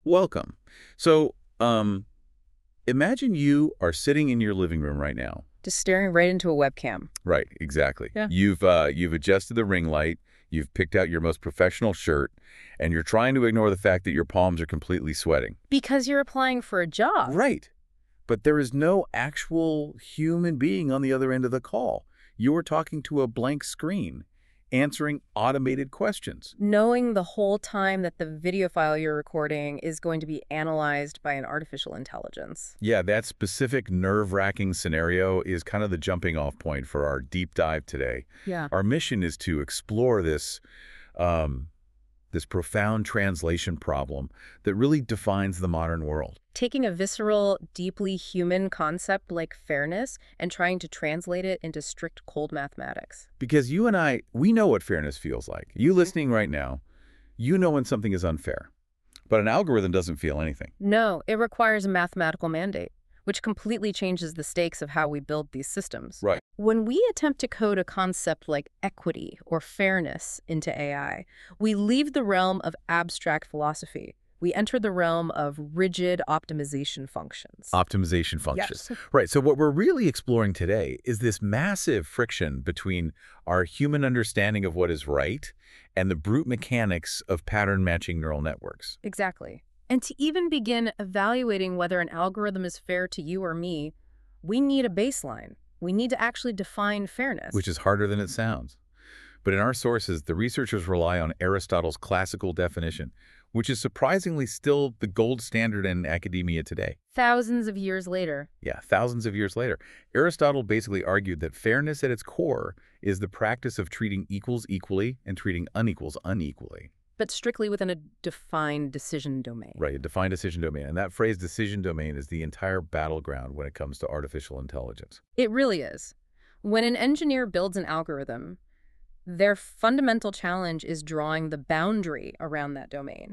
Welcome. So, imagine you are sitting in your living room right now. Just staring right into a webcam. Right, exactly. Yeah. You've adjusted the ring light, you've picked out your most professional shirt, and you're trying to ignore the fact that your palms are completely sweating. Because you're applying for a job. Right. But there is no actual human being on the other end of the call. You are talking to a blank screen, answering automated questions. Knowing the whole time that the video file you're recording is going to be analyzed by an artificial intelligence. Yeah, that specific nerve-wracking scenario is kind of the jumping-off point for our deep dive today. Yeah. Our mission is to explore this profound translation problem that really defines the modern world. Taking a visceral, deeply human concept like fairness and trying to translate it into strict cold mathematics. Because you and I, we know what fairness feels like. You listening right now, you know when something is unfair. But an algorithm doesn't feel anything. No, it requires a mathematical mandate, which completely changes the stakes of how we build these systems. Right. When we attempt to code a concept like equity or fairness into AI, we leave the realm of abstract philosophy. We enter the realm of rigid optimization functions. Optimization functions. Yes. Right. So what we're really exploring today is this massive friction between our human understanding of what is right and the brute mechanics of pattern matching neural networks. Exactly. And to even begin evaluating whether an algorithm is fair to you or me, we need a baseline. We need to actually define fairness. Which is harder than it sounds. But in our sources, the researchers rely on Aristotle's classical definition, which is surprisingly still the gold standard in academia today. Thousands of years later. Yeah, thousands of years later. Aristotle basically argued that fairness at its core is the practice of treating equals equally and treating unequals unequally. But strictly within a defined decision domain. Right, a defined decision domain. And that phrase decision domain is the entire battleground when it comes to artificial intelligence. It really is. When an engineer builds an algorithm, their fundamental challenge is drawing the boundary around that domain.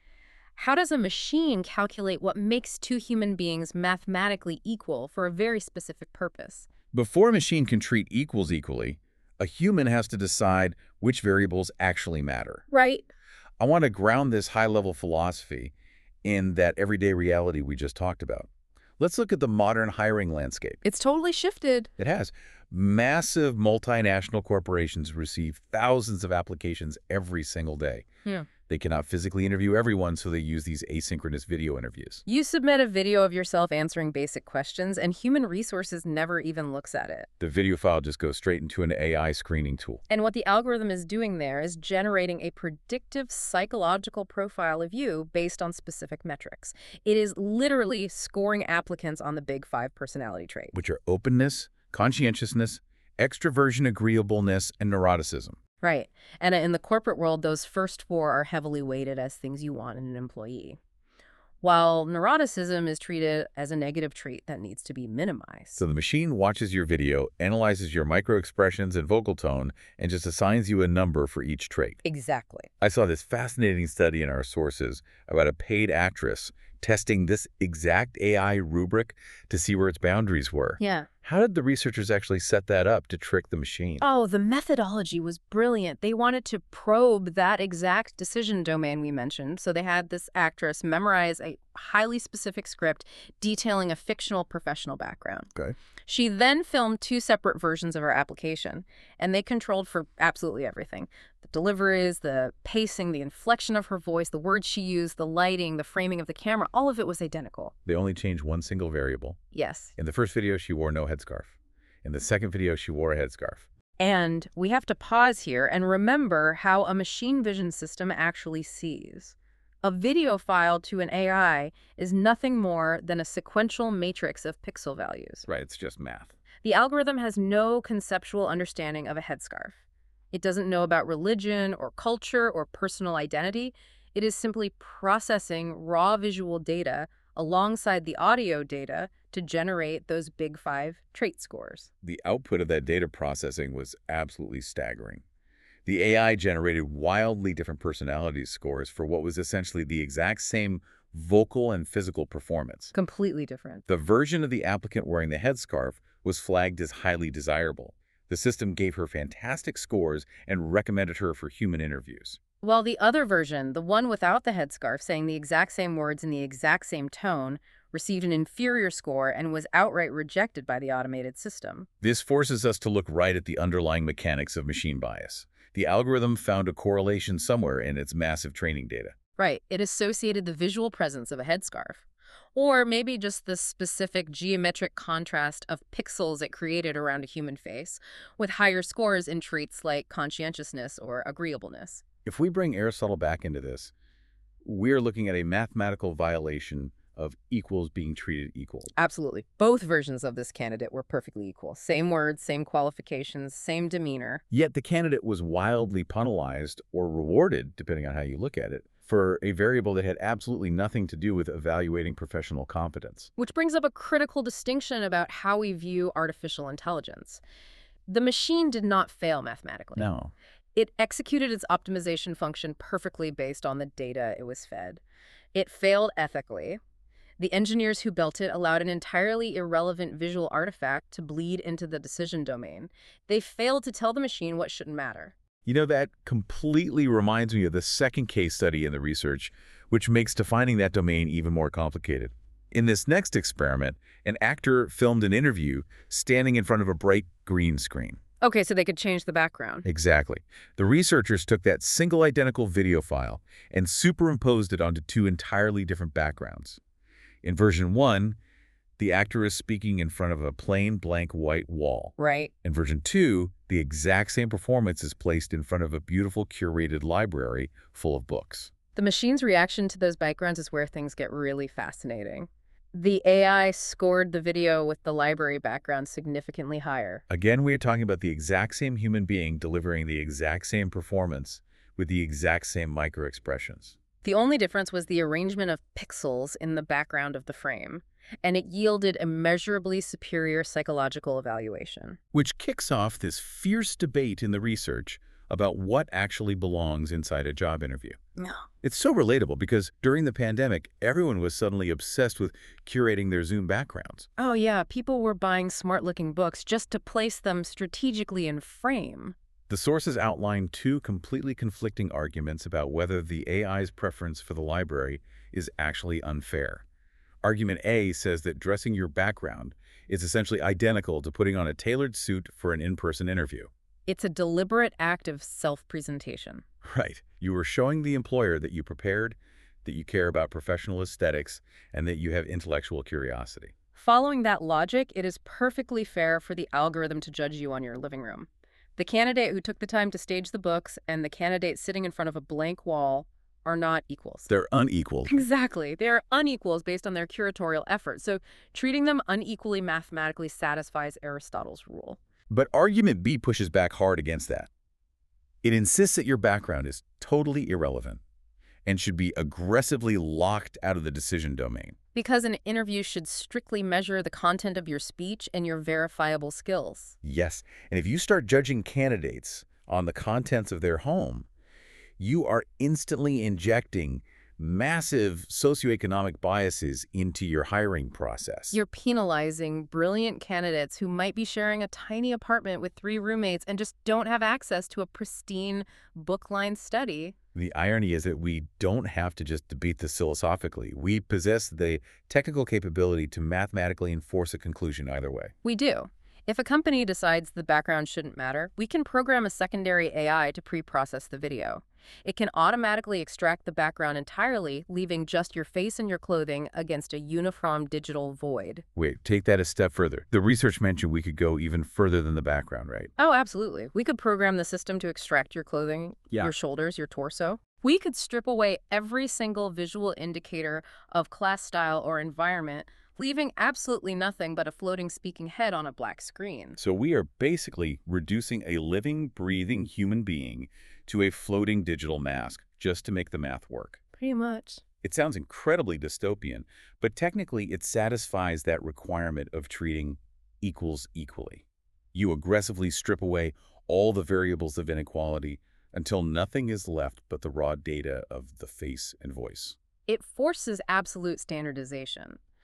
How does a machine calculate what makes two human beings mathematically equal for a very specific purpose? Before a machine can treat equals equally, a human has to decide which variables actually matter. Right. I want to ground this high-level philosophy in that everyday reality we just talked about. Let's look at the modern hiring landscape. It's totally shifted. It has. Massive multinational corporations receive thousands of applications every single day. Yeah. They cannot physically interview everyone, so they use these asynchronous video interviews. You submit a video of yourself answering basic questions, and human resources never even looks at it. The video file just goes straight into an AI screening tool. And what the algorithm is doing there is generating a predictive psychological profile of you based on specific metrics. It is literally scoring applicants on the big 5 personality traits. Which are openness, conscientiousness, extroversion, agreeableness, and neuroticism. Right. And in the corporate world, those first 4 are heavily weighted as things you want in an employee, while neuroticism is treated as a negative trait that needs to be minimized. So the machine watches your video, analyzes your microexpressions and vocal tone, and just assigns you a number for each trait. Exactly. I saw this fascinating study in our sources about a paid actress testing this exact AI rubric to see where its boundaries were. Yeah. How did the researchers actually set that up to trick the machine? Oh, the methodology was brilliant. They wanted to probe that exact decision domain we mentioned. So they had this actress memorize a highly specific script detailing a fictional professional background. Okay. She then filmed 2 separate versions of her application, and they controlled for absolutely everything. The deliveries, the pacing, the inflection of her voice, the words she used, the lighting, the framing of the camera, all of it was identical. They only changed one single variable. Yes. In the first video, she wore no headscarf. In the second video, she wore a headscarf. And we have to pause here and remember how a machine vision system actually sees. A video file to an AI is nothing more than a sequential matrix of pixel values. Right, it's just math. The algorithm has no conceptual understanding of a headscarf. It doesn't know about religion or culture or personal identity. It is simply processing raw visual data alongside the audio data to generate those big 5 trait scores. The output of that data processing was absolutely staggering. The AI generated wildly different personality scores for what was essentially the exact same vocal and physical performance. Completely different. The version of the applicant wearing the headscarf was flagged as highly desirable. The system gave her fantastic scores and recommended her for human interviews. While the other version, the one without the headscarf saying the exact same words in the exact same tone, received an inferior score and was outright rejected by the automated system. This forces us to look right at the underlying mechanics of machine bias. The algorithm found a correlation somewhere in its massive training data. Right, it associated the visual presence of a headscarf. Or maybe just the specific geometric contrast of pixels it created around a human face, with higher scores in traits like conscientiousness or agreeableness. If we bring Aristotle back into this, we're looking at a mathematical violation of equals being treated equal. Absolutely. Both versions of this candidate were perfectly equal. Same words, same qualifications, same demeanor. Yet the candidate was wildly penalized or rewarded, depending on how you look at it, for a variable that had absolutely nothing to do with evaluating professional competence. Which brings up a critical distinction about how we view artificial intelligence. The machine did not fail mathematically. No. It executed its optimization function perfectly based on the data it was fed. It failed ethically. The engineers who built it allowed an entirely irrelevant visual artifact to bleed into the decision domain. They failed to tell the machine what shouldn't matter. You know, that completely reminds me of the second case study in the research, which makes defining that domain even more complicated. In this next experiment, an actor filmed an interview standing in front of a bright green screen. Okay, so they could change the background. Exactly. The researchers took that single identical video file and superimposed it onto two entirely different backgrounds. In version 1, the actor is speaking in front of a plain blank white wall. Right. In version 2, the exact same performance is placed in front of a beautiful curated library full of books. The machine's reaction to those backgrounds is where things get really fascinating. The AI scored the video with the library background significantly higher. Again, we are talking about the exact same human being delivering the exact same performance with the exact same micro-expressions. The only difference was the arrangement of pixels in the background of the frame, and it yielded a measurably superior psychological evaluation. Which kicks off this fierce debate in the research about what actually belongs inside a job interview. No. It's so relatable because during the pandemic, everyone was suddenly obsessed with curating their Zoom backgrounds. Oh yeah, people were buying smart-looking books just to place them strategically in frame. The sources outline two completely conflicting arguments about whether the AI's preference for the library is actually unfair. Argument A says that dressing your background is essentially identical to putting on a tailored suit for an in-person interview. It's a deliberate act of self-presentation. Right. You are showing the employer that you prepared, that you care about professional aesthetics, and that you have intellectual curiosity. Following that logic, it is perfectly fair for the algorithm to judge you on your living room. The candidate who took the time to stage the books and the candidate sitting in front of a blank wall are not equals. They're unequal. Exactly. They're unequals based on their curatorial effort, so treating them unequally mathematically satisfies Aristotle's rule. But argument B pushes back hard against that. It insists that your background is totally irrelevant and should be aggressively locked out of the decision domain. Because an interview should strictly measure the content of your speech and your verifiable skills. Yes, and if you start judging candidates on the contents of their home, you are instantly injecting massive socioeconomic biases into your hiring process. You're penalizing brilliant candidates who might be sharing a tiny apartment with 3 roommates and just don't have access to a pristine book-lined study. The irony is that we don't have to just debate this philosophically. We possess the technical capability to mathematically enforce a conclusion either way. We do. If a company decides the background shouldn't matter, we can program a secondary AI to pre-process the video. It can automatically extract the background entirely, leaving just your face and your clothing against a uniform digital void. Wait, take that a step further. The research mentioned we could go even further than the background, right? Oh, absolutely. We could program the system to extract your clothing, your shoulders, your torso. We could strip away every single visual indicator of class, style, or environment, leaving absolutely nothing but a floating speaking head on a black screen. So we are basically reducing a living, breathing human being to a floating digital mask just to make the math work. Pretty much. It sounds incredibly dystopian, but technically it satisfies that requirement of treating equals equally. You aggressively strip away all the variables of inequality until nothing is left but the raw data of the face and voice. It forces absolute standardization.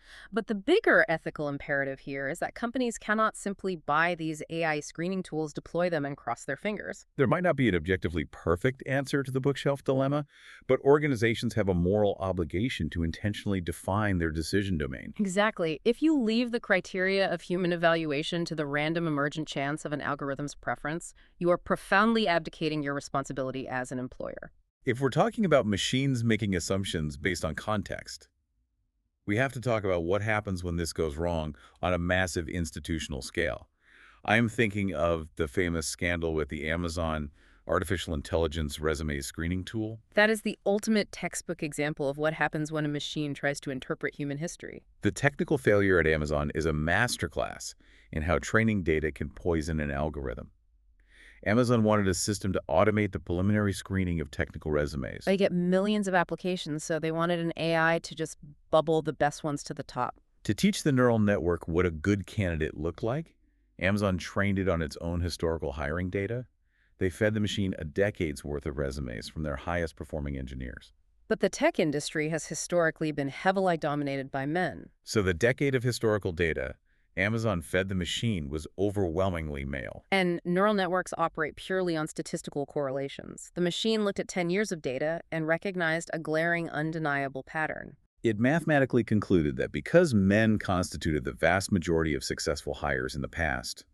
But the bigger ethical imperative here is that companies cannot simply buy these AI screening tools, deploy them, and cross their fingers. There might not be an objectively perfect answer to the bookshelf dilemma, but organizations have a moral obligation to intentionally define their decision domain. Exactly. If you leave the criteria of human evaluation to the random emergent chance of an algorithm's preference, you are profoundly abdicating your responsibility as an employer. If we're talking about machines making assumptions based on context, we have to talk about what happens when this goes wrong on a massive institutional scale. I'm thinking of the famous scandal with the Amazon artificial intelligence resume screening tool. That is the ultimate textbook example of what happens when a machine tries to interpret human history. The technical failure at Amazon is a masterclass in how training data can poison an algorithm. Amazon wanted a system to automate the preliminary screening of technical resumes. They get millions of applications, so they wanted an AI to just bubble the best ones to the top. To teach the neural network what a good candidate looked like, Amazon trained it on its own historical hiring data. They fed the machine a decade's worth of resumes from their highest performing engineers. But the tech industry has historically been heavily dominated by men. So the decade of historical data Amazon fed the machine was overwhelmingly male. And neural networks operate purely on statistical correlations. The machine looked at 10 years of data and recognized a glaring, undeniable pattern. It mathematically concluded that because men constituted the vast majority of successful hires in the past,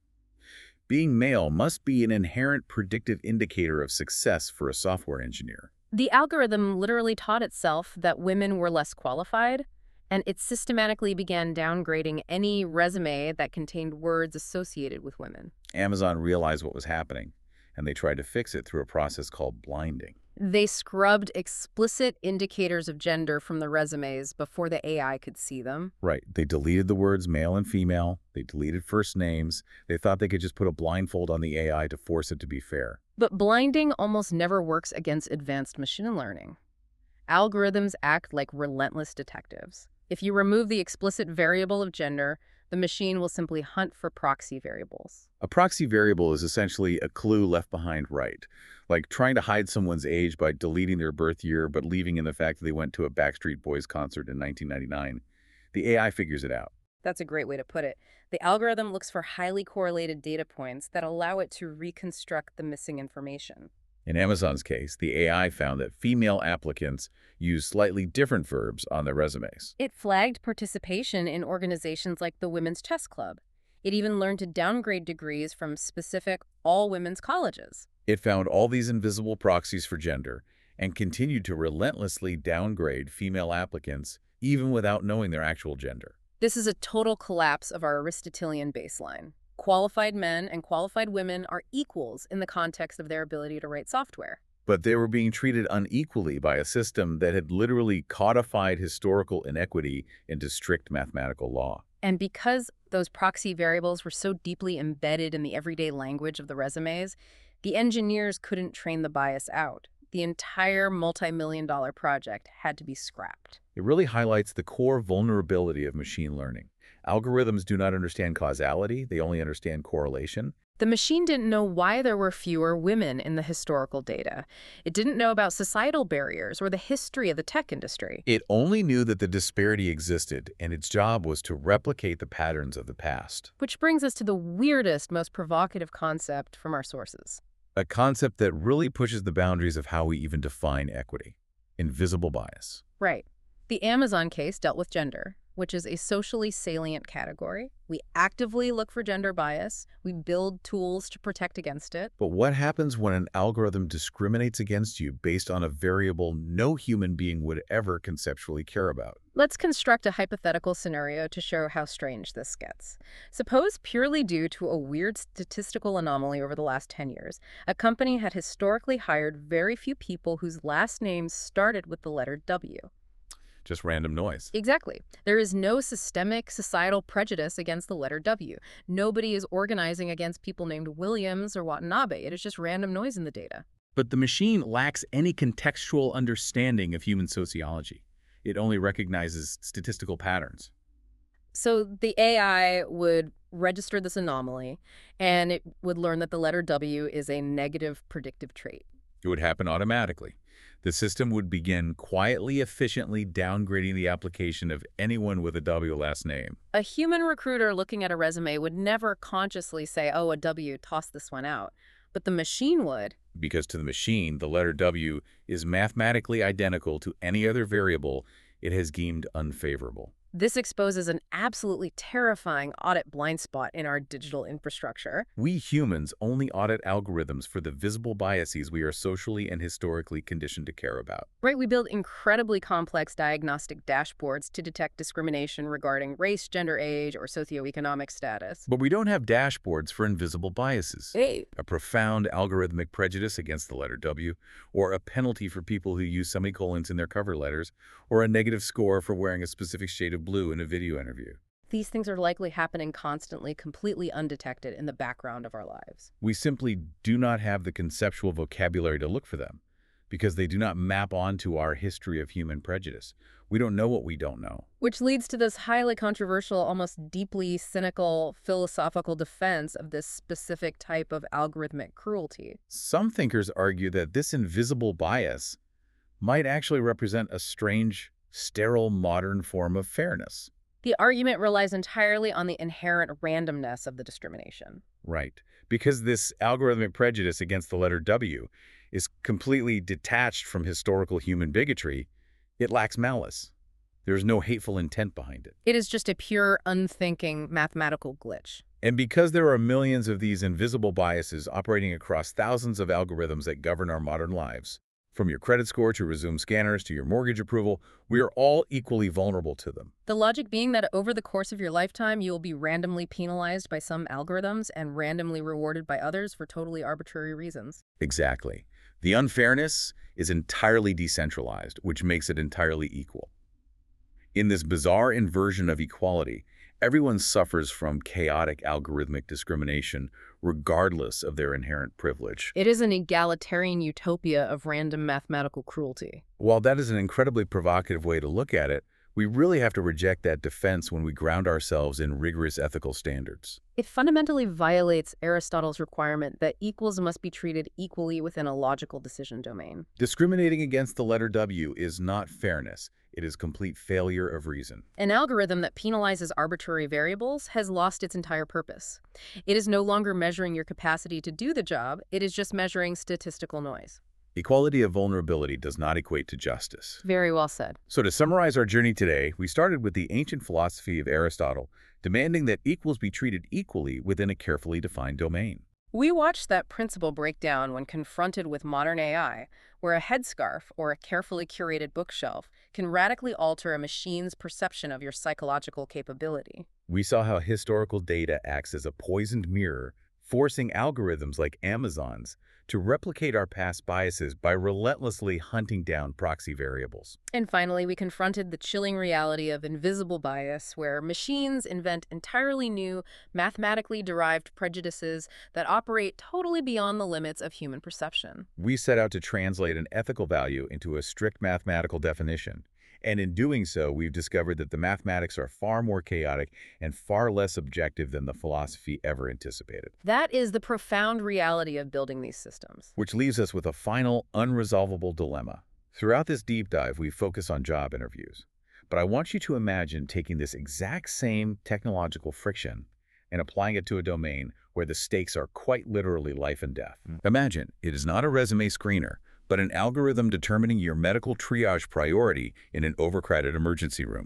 being male must be an inherent predictive indicator of success for a software engineer. The algorithm literally taught itself that women were less qualified, and it systematically began downgrading any resume that contained words associated with women. Amazon realized what was happening, and they tried to fix it through a process called blinding. They scrubbed explicit indicators of gender from the resumes before the AI could see them. Right. They deleted the words male and female. They deleted first names. They thought they could just put a blindfold on the AI to force it to be fair. But blinding almost never works against advanced machine learning. Algorithms act like relentless detectives. If you remove the explicit variable of gender, the machine will simply hunt for proxy variables. A proxy variable is essentially a clue left behind right, like trying to hide someone's age by deleting their birth year but leaving in the fact that they went to a Backstreet Boys concert in 1999. The AI figures it out. That's a great way to put it. The algorithm looks for highly correlated data points that allow it to reconstruct the missing information. In Amazon's case, the AI found that female applicants use slightly different verbs on their resumes. It flagged participation in organizations like the Women's Chess Club. It even learned to downgrade degrees from specific all-women's colleges. It found all these invisible proxies for gender and continued to relentlessly downgrade female applicants even without knowing their actual gender. This is a total collapse of our Aristotelian baseline. Qualified men and qualified women are equals in the context of their ability to write software. But they were being treated unequally by a system that had literally codified historical inequity into strict mathematical law. And because those proxy variables were so deeply embedded in the everyday language of the resumes, the engineers couldn't train the bias out. The entire multi-million-dollar project had to be scrapped. It really highlights the core vulnerability of machine learning. Algorithms do not understand causality, they only understand correlation. The machine didn't know why there were fewer women in the historical data. It didn't know about societal barriers or the history of the tech industry. It only knew that the disparity existed, and its job was to replicate the patterns of the past. Which brings us to the weirdest, most provocative concept from our sources. A concept that really pushes the boundaries of how we even define equity. Invisible bias. Right. The Amazon case dealt with gender, which is a socially salient category. We actively look for gender bias. We build tools to protect against it. But what happens when an algorithm discriminates against you based on a variable no human being would ever conceptually care about? Let's construct a hypothetical scenario to show how strange this gets. Suppose, purely due to a weird statistical anomaly over the last 10 years, a company had historically hired very few people whose last names started with the letter W. Just random noise. Exactly. There is no systemic societal prejudice against the letter W. Nobody is organizing against people named Williams or Watanabe. It is just random noise in the data. But the machine lacks any contextual understanding of human sociology. It only recognizes statistical patterns. So the AI would register this anomaly, and it would learn that the letter W is a negative predictive trait. It would happen automatically. The system would begin quietly, efficiently downgrading the application of anyone with a W last name. A human recruiter looking at a resume would never consciously say, oh, a W, toss this one out. But the machine would. Because to the machine, the letter W is mathematically identical to any other variable it has deemed unfavorable. This exposes an absolutely terrifying audit blind spot in our digital infrastructure. We humans only audit algorithms for the visible biases we are socially and historically conditioned to care about. Right, we build incredibly complex diagnostic dashboards to detect discrimination regarding race, gender, age, or socioeconomic status. But we don't have dashboards for invisible biases. Hey. A profound algorithmic prejudice against the letter W, or a penalty for people who use semicolons in their cover letters, or a negative score for wearing a specific shade of blue in a video interview. These things are likely happening constantly, completely undetected in the background of our lives. We simply do not have the conceptual vocabulary to look for them, because they do not map onto our history of human prejudice. We don't know what we don't know. Which leads to this highly controversial, almost deeply cynical, philosophical defense of this specific type of algorithmic cruelty. Some thinkers argue that this invisible bias might actually represent a strange, sterile modern form of fairness. The argument relies entirely on the inherent randomness of the discrimination. Right. Because this algorithmic prejudice against the letter W is completely detached from historical human bigotry, it lacks malice. There's no hateful intent behind it. It is just a pure, unthinking mathematical glitch. And because there are millions of these invisible biases operating across thousands of algorithms that govern our modern lives, from your credit score to resume scanners to your mortgage approval, we are all equally vulnerable to them. The logic being that over the course of your lifetime, you will be randomly penalized by some algorithms and randomly rewarded by others for totally arbitrary reasons. Exactly. The unfairness is entirely decentralized, which makes it entirely equal. In this bizarre inversion of equality, everyone suffers from chaotic algorithmic discrimination, regardless of their inherent privilege. It is an egalitarian utopia of random mathematical cruelty. While that is an incredibly provocative way to look at it, we really have to reject that defense when we ground ourselves in rigorous ethical standards. It fundamentally violates Aristotle's requirement that equals must be treated equally within a logical decision domain. Discriminating against the letter W is not fairness. It is complete failure of reason. An algorithm that penalizes arbitrary variables has lost its entire purpose. It is no longer measuring your capacity to do the job, it is just measuring statistical noise. Equality of vulnerability does not equate to justice. Very well said. So to summarize our journey today, we started with the ancient philosophy of Aristotle, demanding that equals be treated equally within a carefully defined domain. We watched that principle break down when confronted with modern AI, where a headscarf or a carefully curated bookshelf can radically alter a machine's perception of your psychological capability. We saw how historical data acts as a poisoned mirror, forcing algorithms like Amazon's to replicate our past biases by relentlessly hunting down proxy variables. And finally, we confronted the chilling reality of invisible bias, where machines invent entirely new, mathematically derived prejudices that operate totally beyond the limits of human perception. We set out to translate an ethical value into a strict mathematical definition. And in doing so, we've discovered that the mathematics are far more chaotic and far less objective than the philosophy ever anticipated. That is the profound reality of building these systems. Which leaves us with a final, unresolvable dilemma. Throughout this deep dive, we focus on job interviews. But I want you to imagine taking this exact same technological friction and applying it to a domain where the stakes are quite literally life and death. Imagine it is not a resume screener, but an algorithm determining your medical triage priority in an overcrowded emergency room.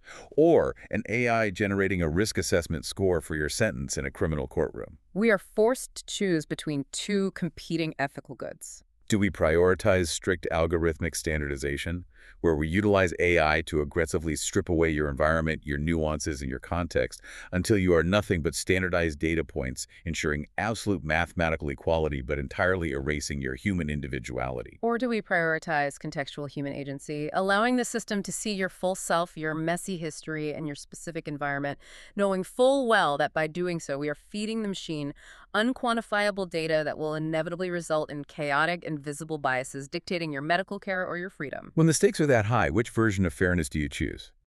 Or an AI generating a risk assessment score for your sentence in a criminal courtroom. We are forced to choose between two competing ethical goods. Do we prioritize strict algorithmic standardization, where we utilize AI to aggressively strip away your environment, your nuances, and your context until you are nothing but standardized data points, ensuring absolute mathematical equality but entirely erasing your human individuality? Or do we prioritize contextual human agency, allowing the system to see your full self, your messy history, and your specific environment, knowing full well that by doing so we are feeding the machine unquantifiable data that will inevitably result in chaotic and visible biases dictating your medical care or your freedom? When the stakes are that high, which version of fairness do you choose?